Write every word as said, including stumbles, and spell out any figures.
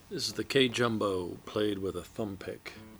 This is the K-Jumbo played with a thumb pick.